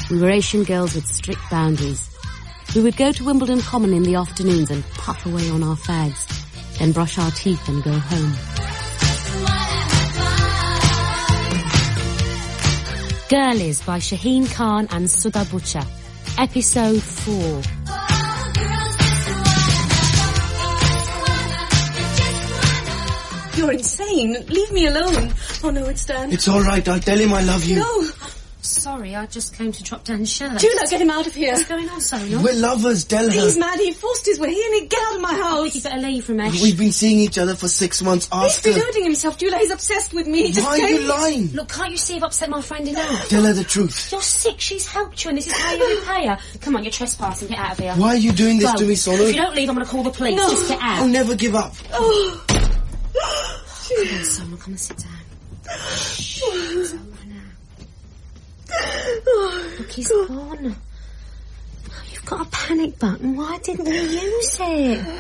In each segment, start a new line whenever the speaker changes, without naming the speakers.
We were Asian girls with strict boundaries. We would go to Wimbledon Common in the afternoons and puff away on our fags, then brush our teeth and go home. Girlies by Shaheen Khan and Sudha Butcher. Episode 4.
You're insane. Leave me alone. Oh, no, it's Dan.
It's all right. I'll tell him I love you.
No.
Sorry, I just came to drop Dan's shirt.
Jula, get him out of here.
What's going on, Sonal?
We're lovers, tell her.
He's mad. He forced his way in. He get out of my house.
You better leave, Ramesh.
We've been seeing each other for 6 months. Ask
He's
her.
deluding himself, Jula. He's obsessed with me.
Why are you lying?
Look, can't you see I've upset my friend enough?
Tell her the truth.
You're sick. She's helped you, and this is how you repay her. Come on, you're trespassing. Get out of here.
Why are you doing this
Go.
to me, Sonal?
If you don't leave, I'm going to call the police.
No.
Just get out.
I'll never give up.
Oh.
Come on, Sonal. Come and sit down. Shh. It's over now. Look, he's gone. You've got a panic button. Why didn't you use it?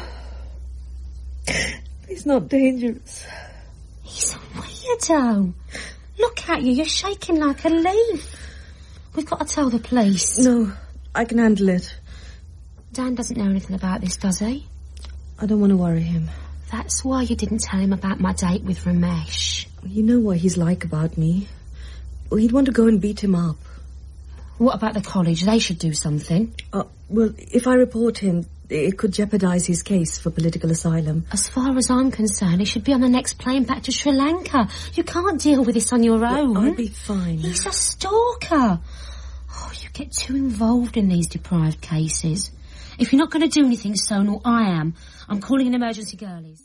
He's not dangerous.
He's a weirdo. Look at you. You're shaking like a leaf. We've got to tell the police.
No, I can handle it.
Dan doesn't know anything about this, does he?
I don't want to worry him.
That's why you didn't tell him about my date with Ramesh.
You know what he's like about me. Well, he'd want to go and beat him up.
What about the college? They should do something.
Well, if I report him, it could jeopardize his case for political asylum.
As far as I'm concerned, he should be on the next plane back to Sri Lanka. You can't deal with this on your own.
I'll be fine.
He's a stalker. Oh, you get too involved in these deprived cases. If you're not going to do anything, Sonal, I am. I'm calling an emergency girlies.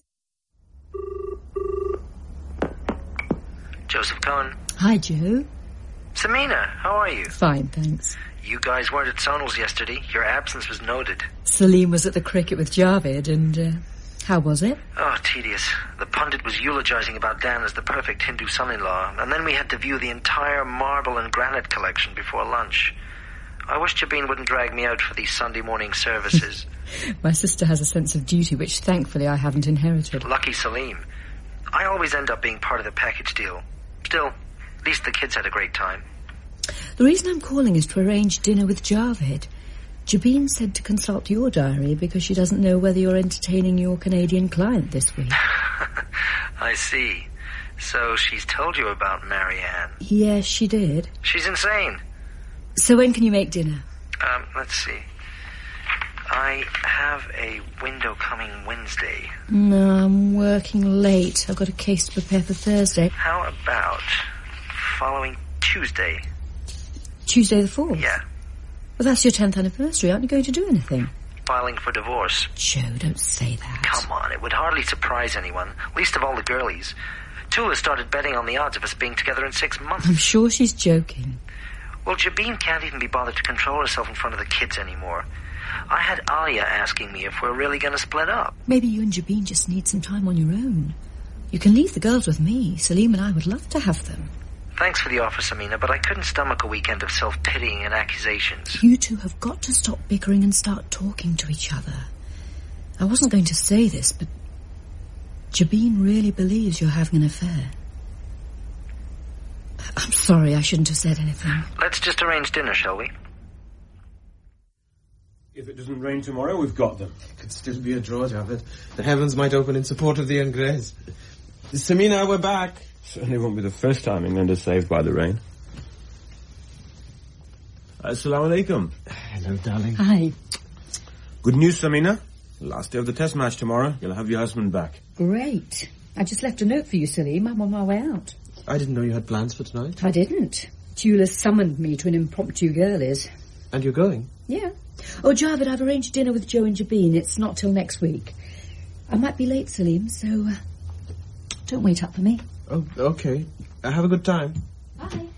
Joseph Cohen.
Hi, Joe.
Samina, how are you?
Fine, thanks.
You guys weren't at Sonal's yesterday. Your absence was noted.
Salim was at the cricket with Javed, and how was it?
Oh, tedious. The pundit was eulogizing about Dan as the perfect Hindu son-in-law, and then we had to view the entire marble and granite collection before lunch. I wish Jabin wouldn't drag me out for these Sunday morning services.
My sister has a sense of duty, which thankfully I haven't inherited.
Lucky Salim. I always end up being part of the package deal. Still, at least the kids had a great time.
The reason I'm calling is to arrange dinner with Javed. Jabin said to consult your diary because she doesn't know whether you're entertaining your Canadian client this week.
I see. So she's told you about Marianne.
Yes, she did.
She's insane.
So when can you make dinner?
Let's see. I have a window coming Wednesday.
No, I'm working late. I've got a case to prepare for Thursday.
How about following Tuesday?
Tuesday the 4th?
Yeah.
Well, that's your 10th anniversary. Aren't you going to do anything?
Filing for divorce.
Joe, don't say that.
Come on, it would hardly surprise anyone, least of all the girlies. Tula started betting on the odds of us being together in 6 months.
I'm sure she's joking.
Well, Jabin can't even be bothered to control herself in front of the kids anymore. I had Alia asking me if we're really going to split up.
Maybe you and Jabin just need some time on your own. You can leave the girls with me. Salim and I would love to have them.
Thanks for the offer, Samina, but I couldn't stomach a weekend of self-pitying and accusations.
You two have got to stop bickering and start talking to each other. I wasn't going to say this, but Jabin really believes you're having an affair. I'm sorry, I shouldn't have said anything.
Let's just arrange dinner, shall we?
If it doesn't rain tomorrow, we've got them.
It could still be a draw, Javed. The heavens might open in support of the Ingres. Samina, we're back.
Certainly won't be the first time England is saved by the rain. Assalamu alaikum.
Hello, darling.
Hi.
Good news, Samina. Last day of the test match tomorrow. You'll have your husband back.
Great. I just left a note for you, Salim. I'm on my way out.
I didn't know you had plans for tonight.
I didn't. Tula summoned me to an impromptu girlies.
And you're going?
Yeah. Oh, Javed, I've arranged dinner with Joe and Jabin. It's not till next week. I might be late, Salim, so don't wait up for me.
Oh, okay. Have a good time.
Bye.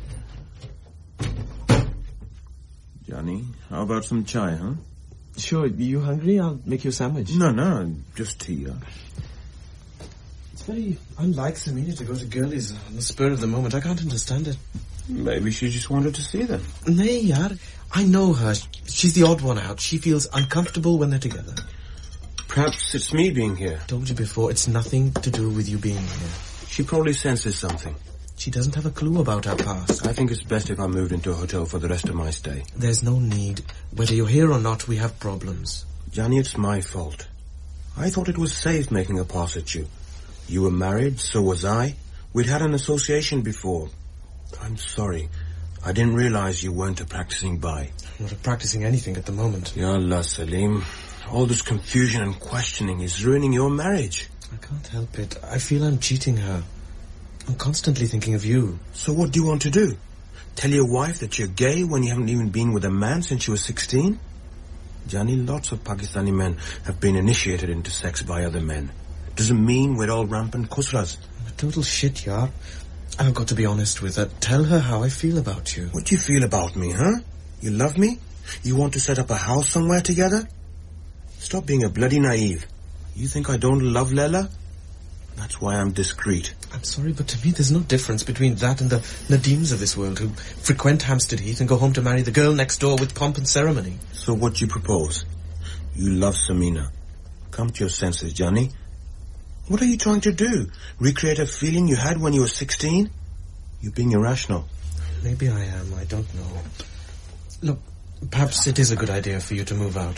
Johnny, how about some chai, huh?
Sure. You hungry? I'll make you a sandwich.
No, just tea.
It's very unlike Samina to go to girlies on the spur of the moment. I can't understand it.
Maybe she just wanted to see them.
Nay, yaar. I know her. She's the odd one out. She feels uncomfortable when they're together.
Perhaps it's me being here.
Told you before, it's nothing to do with you being here.
She probably senses something.
She doesn't have a clue about our past.
I think it's best if I moved into a hotel for the rest of my stay.
There's no need. Whether you're here or not, we have problems.
Johnny, it's my fault. I thought it was safe making a pass at you. You were married, so was I. We'd had an association before. I'm sorry. I didn't realize you weren't a practicing bi.
I'm not practicing anything at the moment.
Ya Allah, Salim. All this confusion and questioning is ruining your marriage.
I can't help it. I feel I'm cheating her. I'm constantly thinking of you.
So what do you want to do? Tell your wife that you're gay when you haven't even been with a man since you were 16? Johnny, lots of Pakistani men have been initiated into sex by other men. Doesn't mean we're all rampant khusras.
I'm a total shit, Yar. I've got to be honest with her. Tell her how I feel about you.
What do you feel about me, huh? You love me? You want to set up a house somewhere together? Stop being a bloody naive. You think I don't love Lela? That's why I'm discreet.
I'm sorry, but to me there's no difference between that and the Nadims of this world who frequent Hampstead Heath and go home to marry the girl next door with pomp and ceremony.
So what do you propose? You love Samina. Come to your senses, Johnny. What are you trying to do? Recreate a feeling you had when you were 16? You're being irrational.
Maybe I am, I don't know. Look, perhaps it is a good idea for you to move out.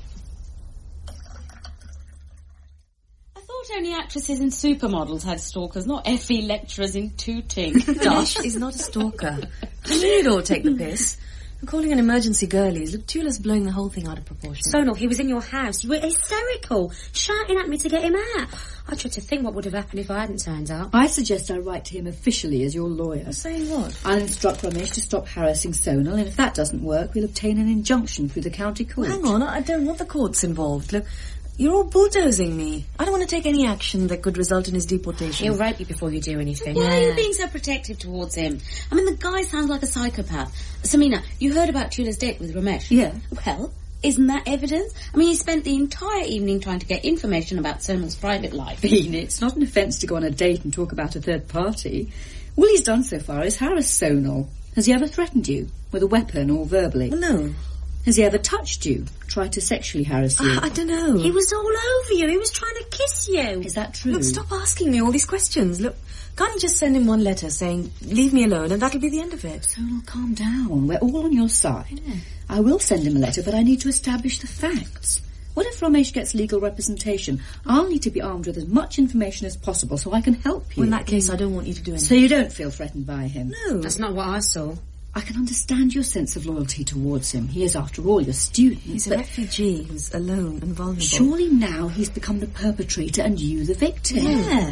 I thought only actresses and supermodels had stalkers, not FE lecturers in tooting.
Gosh, he's not a stalker. You'd all take the piss. I'm calling an emergency girlies. Look, Tula's blowing the whole thing out of proportion.
Sonal, he was in your house. You were hysterical, shouting at me to get him out. I tried to think what would have happened if I hadn't turned up.
I suggest I write to him officially as your lawyer.
Saying what?
I'll instruct Ramesh to stop harassing Sonal, and if that doesn't work, we'll obtain an injunction through the county court.
Hang on, I don't want the courts involved. Look, you're all bulldozing me. I don't want to take any action that could result in his deportation.
He'll rape you before you do anything.
Why are you being so protective towards him? I mean, the guy sounds like a psychopath. Samina, you heard about Tula's date with Ramesh?
Yeah.
Well, isn't that evidence? I mean, he spent the entire evening trying to get information about Sonal's private life.
Bean, it's not an offence to go on a date and talk about a third party. All he's done so far is harass Sonal. Has he ever threatened you, with a weapon or verbally?
Well, no.
Has he ever touched you, tried to sexually harass you?
I don't know.
He was all over you. He was trying to kiss you.
Is that true?
Look, stop asking me all these questions. Look, can't you just send him one letter saying, leave me alone, and that'll be the end of it?
Sonal, calm down. We're all on your side. Yeah. I will send him a letter, but I need to establish the facts. What if Ramesh gets legal representation? I'll need to be armed with as much information as possible so I can help you.
Well, in that case, I don't want you to do anything.
So you don't feel threatened by him?
No.
That's not what I saw.
I can understand your sense of loyalty towards him. He is, after all, your student.
He's a refugee who's alone and vulnerable.
Surely now he's become the perpetrator and you the victim.
Yeah.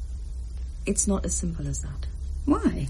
It's not as simple as that.
Why?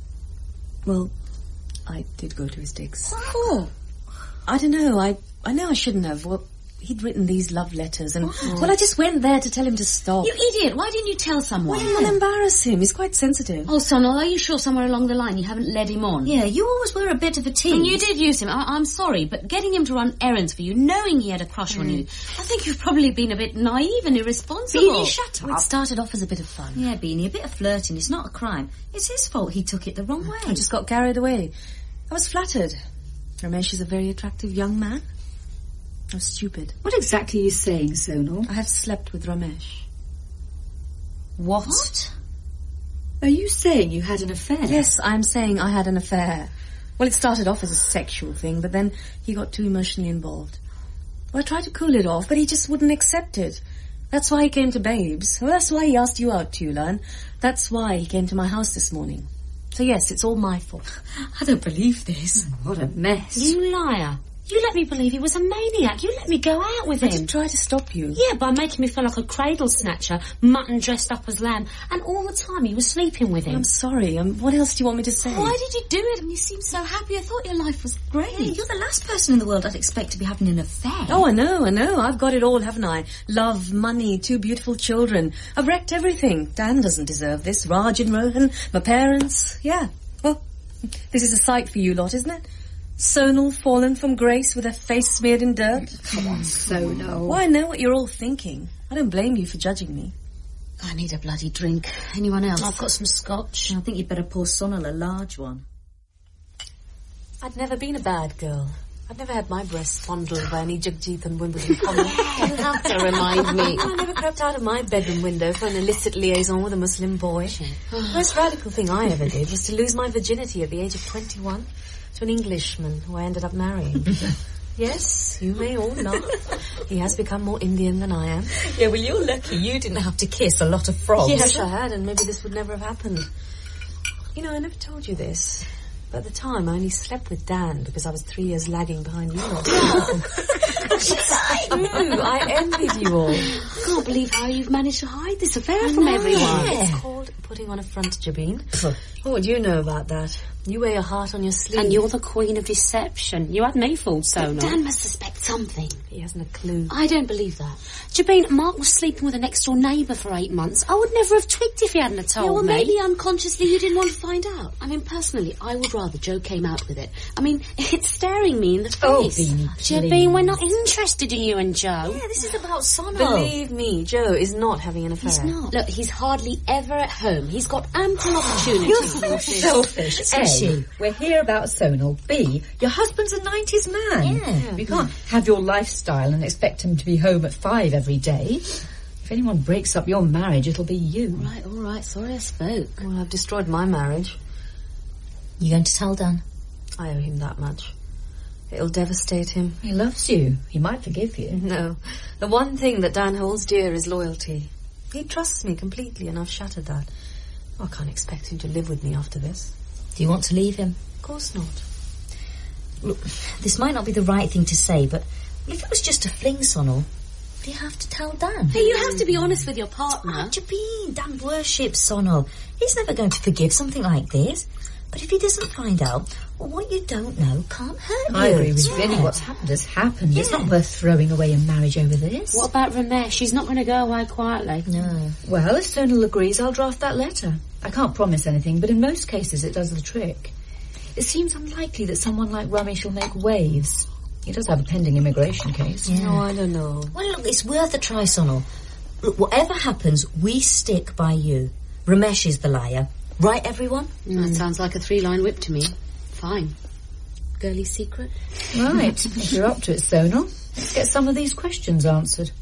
Well, I did go to his digs.
What for?
I don't know. I know I shouldn't have. Well, he'd written these love letters and... Well, I just went there to tell him to stop.
You idiot! Why didn't you tell someone?
Well, I didn't embarrass him. He's quite sensitive.
Oh, Sonal, are you sure somewhere along the line you haven't led him on?
Yeah, you always were a bit of a tease.
And you did use him. I'm sorry, but getting him to run errands for you, knowing he had a crush on you, I think you've probably been a bit naive and irresponsible.
Beanie, shut up.
Well, it started off as a bit of fun.
Yeah, Beanie, a bit of flirting. It's not a crime. It's his fault he took it the wrong way.
I just got carried away. I was flattered. Ramesh is a very attractive young man. I was stupid.
What exactly are you saying, Sonal?
I have slept with Ramesh.
What?
Are you saying you had an affair?
Yes, I'm saying I had an affair. Well, it started off as a sexual thing, but then he got too emotionally involved. Well, I tried to cool it off, but he just wouldn't accept it. That's why he came to Babes. Well, that's why he asked you out, Tula, and that's why he came to my house this morning. So yes, it's all my fault.
I don't believe this. What a mess.
You liar. You let me believe he was a maniac. You let me go out with him.
I did try to stop you.
Yeah, by making me feel like a cradle snatcher, mutton dressed up as lamb, and all the time you were sleeping with him.
I'm sorry. What else do you want me to say?
Why did you do it? And you seemed so happy. I thought your life was great.
Yeah, you're the last person in the world I'd expect to be having an affair.
Oh, I know. I've got it all, haven't I? Love, money, 2 beautiful children. I've wrecked everything. Dan doesn't deserve this. Raj and Rohan, my parents. Yeah. Well, this is a sight for you lot, isn't it? Sonal fallen from grace with her face smeared in dirt.
Come on, Sonal.
Well, I know what you're all thinking. I don't blame you for judging me.
I need a bloody drink. Anyone else?
I've got some scotch.
I think you'd better pour Sonal a large one.
I'd never been a bad girl. I've never had my breasts fondled by any Jagjit and Wimbledon common. You have to remind me. I never crept out of my bedroom window for an illicit liaison with a Muslim boy. The most radical thing I ever did was to lose my virginity at the age of 21 to an Englishman who I ended up marrying. Yes, you may all laugh. He has become more Indian than I am.
Yeah, well, you're lucky you didn't have to kiss a lot of frogs.
Yes, I had, and maybe this would never have happened. You know, I never told you this, but at the time I only slept with Dan because I was 3 years lagging behind you. I envied you all.
I can't believe how you've managed to hide this affair from everyone.
Yeah. It's called putting on a front, Jabin. What would you know about that? You wear your heart on your sleeve.
And you're the queen of deception. You had me fooled, Sonal. Dan must suspect something.
He hasn't a clue.
I don't believe that. Jabin, Mark was sleeping with a next-door neighbour for 8 months. I would never have twigged if he hadn't have told me.
Well,
maybe unconsciously you didn't want to find out. I mean, personally, I would rather Joe came out with it. I mean, it's staring me in the face.
Oh, Beanie,
Jabin, we're not interested in you and Joe.
Yeah, this is about Sonal. Believe me, Joe is not having an affair.
He's not. Look, he's hardly ever at home. He's got ample opportunity.
You're so selfish. A, we're here about Sonal. B, your husband's a 90s man.
Yeah.
You can't have your lifestyle and expect him to be home at 5 every day. If anyone breaks up your marriage, it'll be you.
All right. Sorry I spoke.
Well, I've destroyed my marriage.
You going to tell Dan?
I owe him that much. It'll devastate him.
He loves you. He might forgive you.
No. The one thing that Dan holds dear is loyalty. He trusts me completely, and I've shattered that. I can't expect him to live with me after this.
Do you want to leave him?
Of course not.
Look, this might not be the right thing to say, but if it was just a fling, Sonal, do you have to tell Dan?
Hey, you have to be honest with your partner.
Oh, Jabin, Dan worships Sonal. He's never going to forgive something like this. But if he doesn't find out, well, what you don't know can't hurt you.
I agree with Vinny. What's happened has happened. It's not worth throwing away a marriage over this.
What about Ramesh? She's not going to go away quietly.
No.
Well, if Sonal agrees, I'll draft that letter. I can't promise anything, but in most cases it does the trick. It seems unlikely that someone like Ramesh will make waves. He does have a pending immigration case.
Yeah.
No, I don't know.
Well, look, it's worth a try, Sonal. Look, whatever happens, we stick by you. Ramesh is the liar. Right, everyone?
That sounds like a 3-line whip to me. Fine. Girly secret?
Right, if you're up to it, Sonal, let's get some of these questions answered.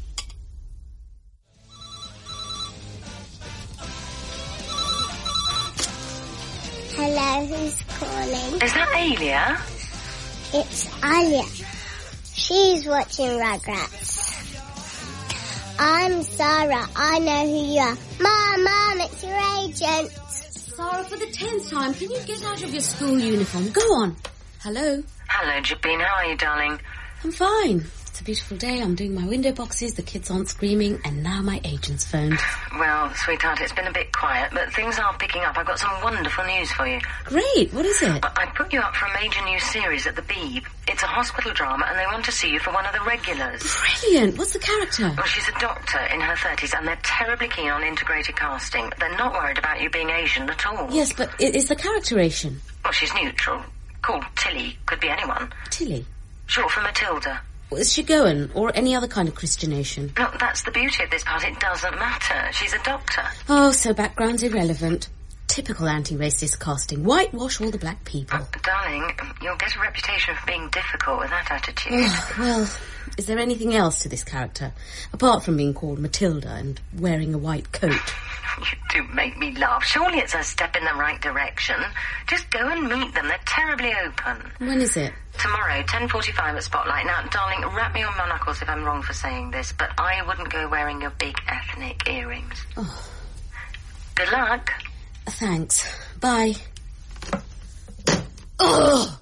Hello, who's calling?
Is that Alia?
It's Alia. She's watching Rugrats. I'm Sarah. I know who you are. Mom, it's your agent.
Sarah, for the 10th time, can you get out of your school uniform? Go on. Hello?
Hello, Jabin. How are you, darling?
I'm fine. It's a beautiful day. I'm doing my window boxes, the kids aren't screaming, and now my agent's phoned.
Well, sweetheart, it's been a bit quiet, but things are picking up. I've got some wonderful news for you.
Great. What is it?
I put you up for a major new series at the Beeb. It's a hospital drama, and they want to see you for one of the regulars.
Brilliant. What's the character?
Well, she's a doctor in her 30s, and they're terribly keen on integrated casting. They're not worried about you being Asian at all.
Yes, but is the character Asian?
Well, she's neutral. Called Tilly. Could be anyone.
Tilly?
Short for Matilda.
Well, is she Goan or any other kind of Christianation?
No, that's the beauty of this part. It doesn't matter. She's a doctor.
Oh, so background's irrelevant. Typical anti-racist casting. Whitewash all the black people.
Darling, you'll get a reputation for being difficult with that attitude.
Oh, well, is there anything else to this character? Apart from being called Matilda and wearing a white coat.
You do make me laugh. Surely it's a step in the right direction. Just go and meet them. They're terribly open.
When is it?
Tomorrow, 10:45 at Spotlight. Now, darling, wrap me on my knuckles if I'm wrong for saying this, but I wouldn't go wearing your big ethnic earrings.
Oh.
Good luck.
Thanks. Bye. Ugh!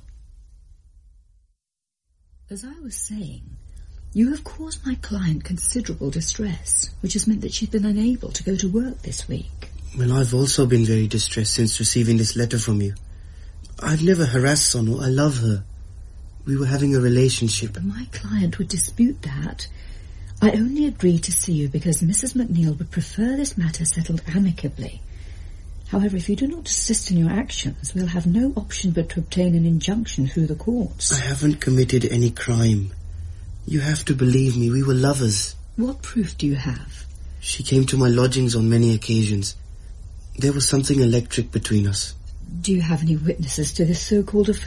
As I was saying, you have caused my client considerable distress, which has meant that she's been unable to go to work this week.
Well, I've also been very distressed since receiving this letter from you. I've never harassed Sonal. I love her. We were having a relationship.
But my client would dispute that. I only agreed to see you because Mrs. McNeil would prefer this matter settled amicably. However, if you do not desist in your actions, we'll have no option but to obtain an injunction through the courts.
I haven't committed any crime. You have to believe me, we were lovers.
What proof do you have?
She came to my lodgings on many occasions. There was something electric between us.
Do you have any witnesses to this so-called affair?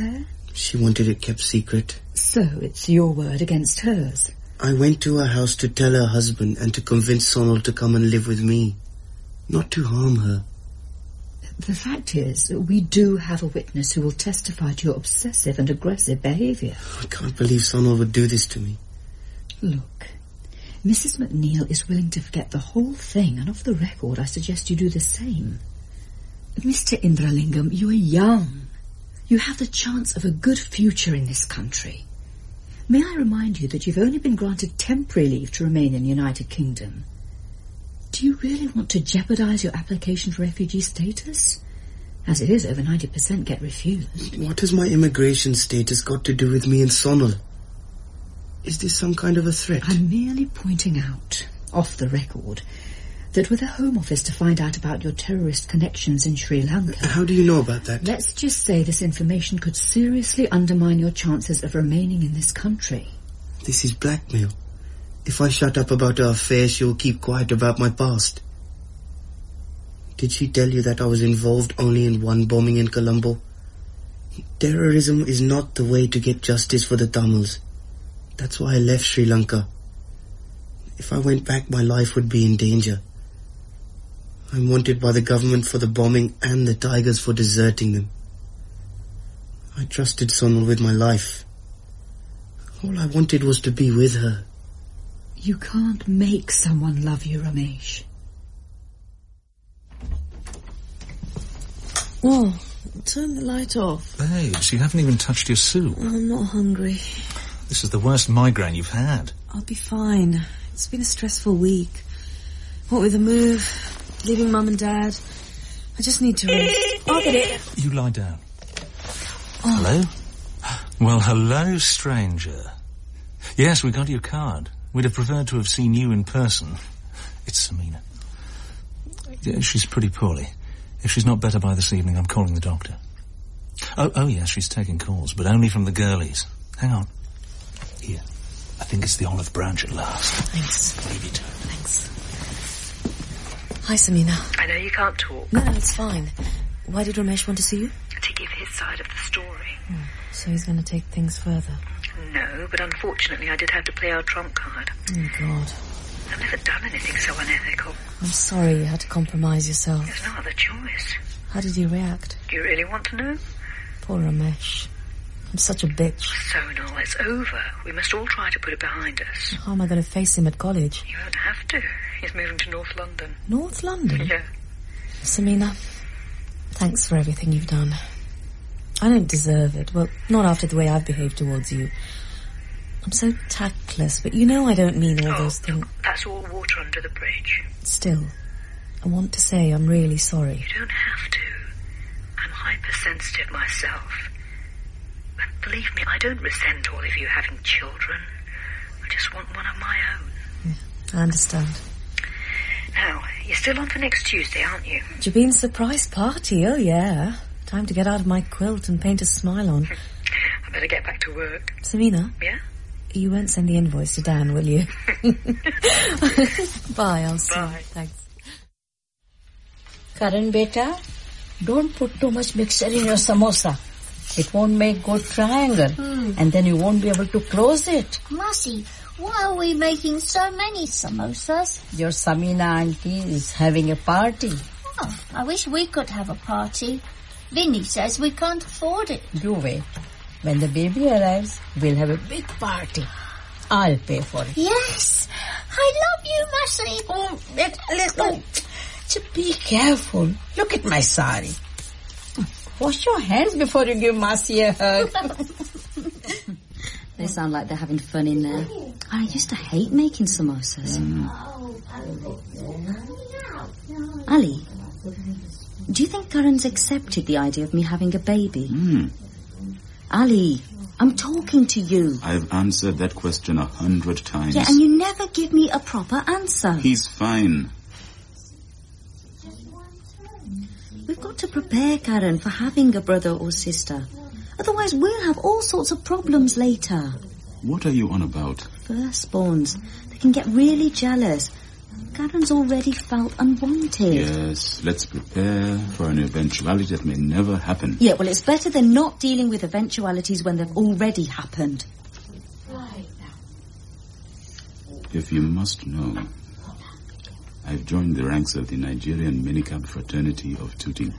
She wanted it kept secret.
So it's your word against hers.
I went to her house to tell her husband and to convince Sonal to come and live with me. Not to harm her.
The fact is, we do have a witness who will testify to your obsessive and aggressive behaviour.
I can't believe Sonal would do this to me.
Look, Mrs. McNeil is willing to forget the whole thing, and off the record I suggest you do the same. Mr. Indralingam, you are young. You have the chance of a good future in this country. May I remind you that you've only been granted temporary leave to remain in the United Kingdom. Do you really want to jeopardise your application for refugee status? As it is, over 90% get refused.
What has my immigration status got to do with me and Sonal? Is this some kind of a threat?
I'm merely pointing out, off the record, that with a Home Office to find out about your terrorist connections in Sri Lanka...
How do you know about that?
Let's just say this information could seriously undermine your chances of remaining in this country.
This is blackmail. If I shut up about our affair, she'll keep quiet about my past. Did she tell you that I was involved only in one bombing in Colombo? Terrorism is not the way to get justice for the Tamils. That's why I left Sri Lanka. If I went back, my life would be in danger. I'm wanted by the government for the bombing and the Tigers for deserting them. I trusted Sonal with my life. All I wanted was to be with her.
You can't make someone love you, Ramesh.
Oh, turn the light off.
Babes, you haven't even touched your soup.
I'm not hungry.
This is the worst migraine you've had.
I'll be fine. It's been a stressful week. What with the move, leaving Mum and Dad. I just need to rest. I'll get it.
You lie down. Oh. Hello? Well, hello, stranger. Yes, we got your card. We'd have preferred to have seen you in person. It's Samina. Yeah, she's pretty poorly. If she's not better by this evening, I'm calling the doctor. Oh, yes, she's taking calls, but only from the girlies. Hang on. Here. I think it's the olive branch at last.
Thanks.
Leave it.
Thanks. Hi, Samina.
I know you can't talk.
No, it's fine. Why did Ramesh want to see you?
To give his side of the story.
So he's going to take things further.
No, but unfortunately I did have to play our trump card.
Oh, God.
I've never done anything so unethical.
I'm sorry you had to compromise yourself.
There's no other choice.
How did you react?
Do you really want to know?
Poor Ramesh. I'm such a bitch.
Sonal, it's over. We must all try to put it behind us.
How am I going to face him at college?
You won't have to. He's moving to North London.
North London?
Yeah.
Samina, thanks for everything you've done. I don't deserve it. Well, not after the way I've behaved towards you. I'm so tactless, but you know I don't mean all those things.
Look, that's all water under the bridge.
Still, I want to say I'm really sorry.
You don't have to. I'm hypersensitive myself. But believe me, I don't resent all of you having children. I just want one of my own.
Yeah, I understand.
Now, you're still on for next Tuesday, aren't you?
Jabin's surprise party, oh yeah. Time to get out of my quilt and paint a smile on.
I better get back to work.
Samina?
Yeah?
You won't send the invoice to Dan, will you? Bye, I'll see you. Thanks.
Karan, beta, don't put too much mixture in your samosa. It won't make good triangle. And then you won't be able to close it.
Masi, why are we making so many samosas?
Your Samina auntie is having a party.
Oh, I wish we could have a party. Vinny says we can't afford it.
You wait. When the baby arrives, we'll have a big party. I'll pay for it.
Yes! I love you, Masi.
Oh, let's go. Just be careful. Look at my sari. Wash your hands before you give Masi a hug.
They sound like they're having fun in there. I used to hate making samosas. Ali, do you think Karan's accepted the idea of me having a baby? Ali, I'm talking to you.
I've answered that question 100 times.
Yeah, and you never give me a proper answer.
He's fine.
We've got to prepare Karan for having a brother or sister. Otherwise we'll have all sorts of problems later.
What are you on about?
Firstborns. They can get really jealous. Karen's already felt unwanted.
Yes, let's prepare for an eventuality that may never happen.
Yeah, well, it's better than not dealing with eventualities when they've already happened.
If you must know, I've joined the ranks of the Nigerian minicab fraternity of Tooting.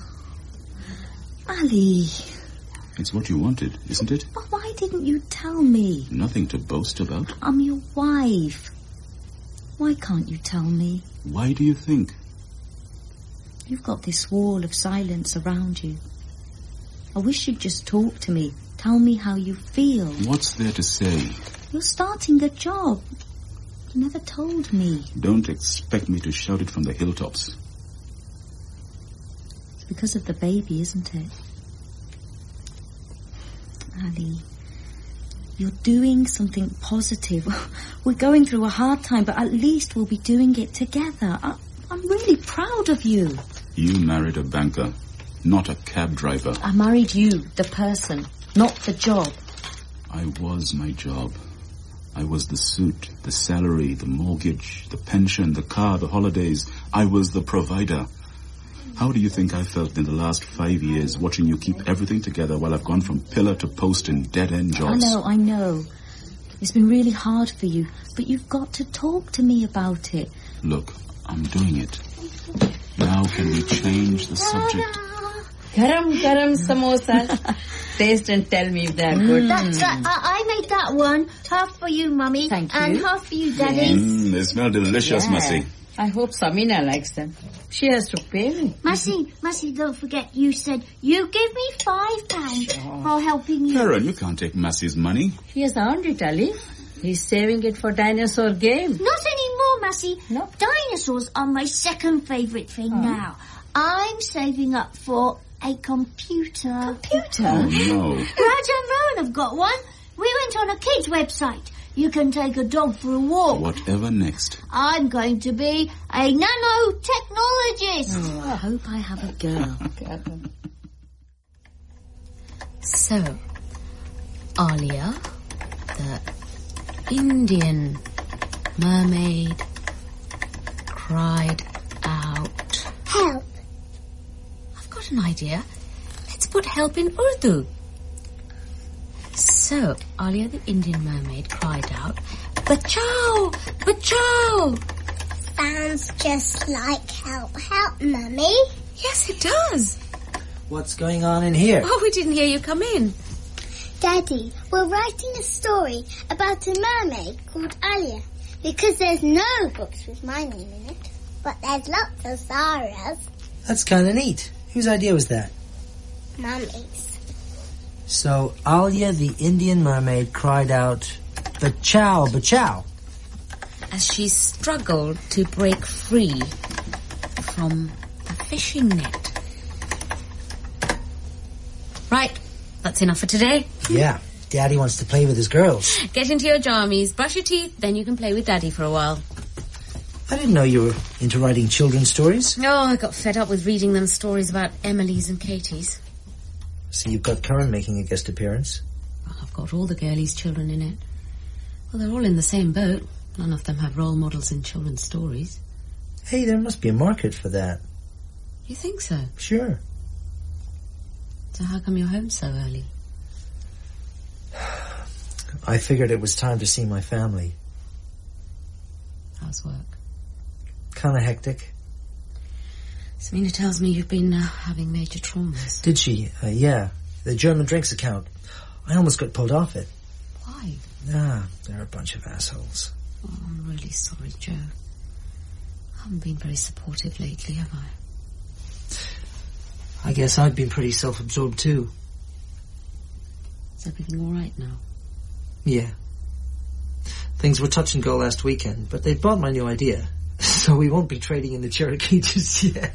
Ali.
It's what you wanted, isn't it?
But why didn't you tell me?
Nothing to boast about.
I'm your wife. Why can't you tell me?
Why do you think?
You've got this wall of silence around you. I wish you'd just talk to me. Tell me how you feel.
What's there to say?
You're starting a job. You never told me.
Don't expect me to shout it from the hilltops.
It's because of the baby, isn't it? Ali, you're doing something positive. We're going through a hard time, but at least we'll be doing it together. I'm really proud of you.
You married a banker, not a cab driver.
I married you, the person, not the job.
I was my job. I was the suit, the salary, the mortgage, the pension, the car, the holidays. I was the provider. How do you think I felt in the last 5 years watching you keep everything together while I've gone from pillar to post in dead-end jobs?
I know. It's been really hard for you, but you've got to talk to me about it.
Look, I'm doing it. Now can we change the subject?
Garam samosa. Taste and tell me if they're good.
That's right. I made that one. Half for you, Mummy.
Thank you.
And half for you, Daddy.
They smell delicious, Massey.
I hope Samina likes them. She has to pay me.
Massey, don't forget you said you give me £5 for helping you.
Karen, you can't take Massey's money.
He has earned it, Ali. He's saving it for dinosaur game.
Not anymore, Massey.
No.
Dinosaurs are my second favourite thing now. I'm saving up for a computer.
Computer?
Oh, no.
Raj and Rowan have got one. We went on a kids' website. You can take a dog for a walk.
Whatever next.
I'm going to be a nanotechnologist.
Oh, I hope I have a girl.
So, Alia, the Indian mermaid, cried out.
Help.
I've got an idea. Let's put help in Urdu. So, Alia the Indian mermaid cried out, "Bachao! Bachao!"
Sounds just like help, Mummy.
Yes, it does.
What's going on in here?
Oh, we didn't hear you come in.
Daddy, we're writing a story about a mermaid called Alia. Because there's no books with my name in it. But there's lots of Sarah's.
That's kind of neat. Whose idea was that?
Mummy's.
So, Alia the Indian mermaid cried out, "Bachao, bachao,"
as she struggled to break free from the fishing net. Right, that's enough for today.
Yeah, Daddy wants to play with his girls.
Get into your jammies, brush your teeth, then you can play with Daddy for a while.
I didn't know you were into writing children's stories.
Oh, I got fed up with reading them stories about Emily's and Katie's.
So you've got Karen making a guest appearance.
Well, I've got all the girlies' children in it. Well, they're all in the same boat. None of them have role models in children's stories.
Hey, there must be a market for that.
You think so?
Sure.
So how come you're home so early?
I figured it was time to see my family.
How's work?
Kind of hectic.
Samina tells me you've been having major traumas.
Did she? Yeah. The German drinks account. I almost got pulled off it.
Why?
They're a bunch of assholes.
Oh, I'm really sorry, Joe. I haven't been very supportive lately, have I?
I guess I've been pretty self-absorbed too.
Is everything all right now?
Yeah. Things were touch and go last weekend, but they bought my new idea. So we won't be trading in the Cherokee just yet.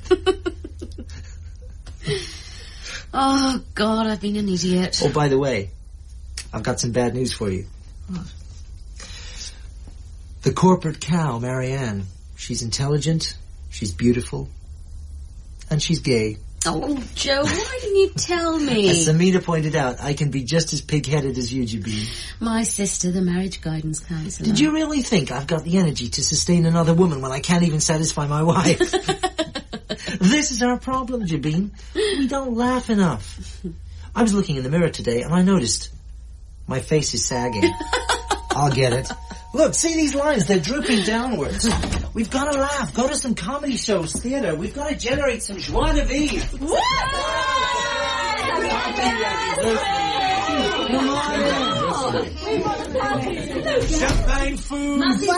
Oh, God, I've been an idiot.
Oh, by the way, I've got some bad news for you.
What?
The corporate cow, Marianne. She's intelligent, she's beautiful, and she's gay.
Oh, Joe, why didn't you tell me?
As Samina pointed out, I can be just as pig-headed as you, Jabin.
My sister, the marriage guidance counsellor.
Did you really think I've got the energy to sustain another woman when I can't even satisfy my wife? This is our problem, Jabin. We don't laugh enough. I was looking in the mirror today and I noticed my face is sagging. I'll get it. Look, see these lines? They're drooping downwards. We've got to laugh. Go to some comedy shows, theatre. We've got to generate some joie de vivre. Come on.
Champagne food.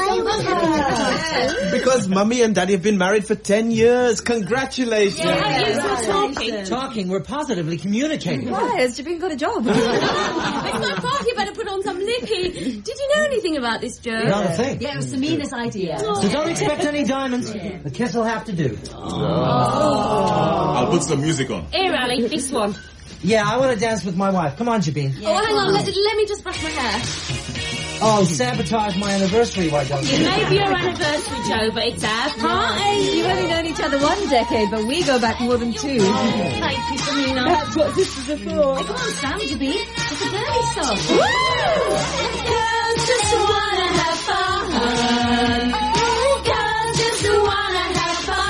Why
Because Mummy and Daddy have been married for 10 years. Congratulations.
Talking. We're positively communicating.
Why? Has Jabin got a job? It's my party. You better put on some lippy. Did you know anything about this, Joe?
Not a thing.
Yeah, it was Samina's idea.
So don't expect any diamonds. The kiss will have to do.
I'll put some music on.
Here, Ali, this one.
Yeah, I want to dance with my wife. Come on, Jabin.
Yeah, hang on. Let me just brush my hair.
Oh, sabotage my anniversary, why don't you?
It may be your anniversary, Joe, but it's our party.
You've only known each other 1 decade, but we go back more than 2.
Thank you, Samina.
That's what sisters are for.
Hey, come on, Sam, Jabin. It's a girly song. Woo! Girls just wanna have fun. Oh, girls just wanna have fun.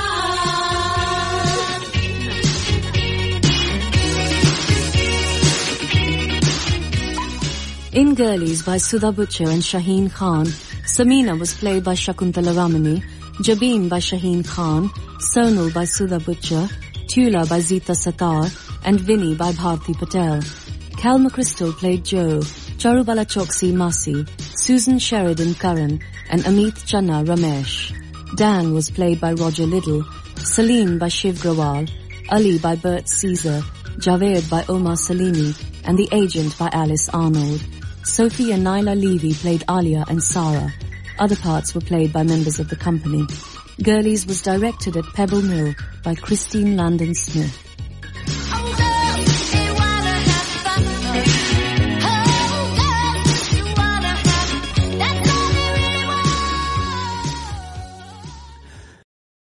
In Girlies by Sudha Butcher and Shaheen Khan, Samina was played by Shakuntala Ramani, Jabin by Shaheen Khan, Sonal by Sudha Butcher, Tula by Zita Satar, and Vinny by Bharti Patel. Kalma Crystal played Joe, Charubala Choksi Masi, Susan Sheridan Karan, and Amit Channa Ramesh. Dan was played by Roger Liddle, Salim by Shiv Grawal, Ali by Bert Caesar, Javed by Omar Salimi, and The Agent by Alice Arnold. Sophie and Naila Levy played Alia and Sarah. Other parts were played by members of the company. Girlies was directed at Pebble Mill by Christine Landon Smith.